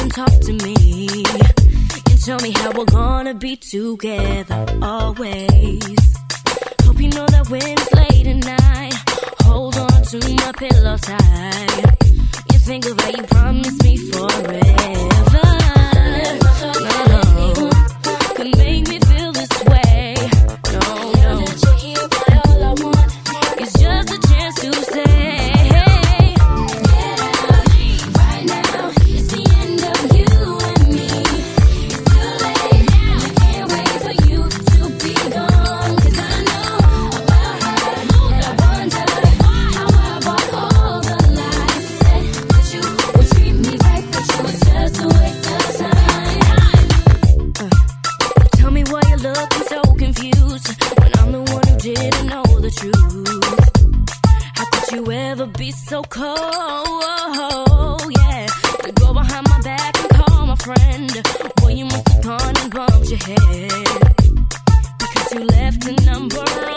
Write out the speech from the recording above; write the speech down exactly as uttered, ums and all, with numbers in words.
talk to me and tell me how we're gonna be together always. Hope you know that when it's late at night, hold on to my pillow tight. You think of how you promised me forever. No, could make me feel this way. No, no. All I want is just a chance to say. Be so cold, yeah. To go behind my back and call my friend. Well, you must have gone and bumped your head because you left a number.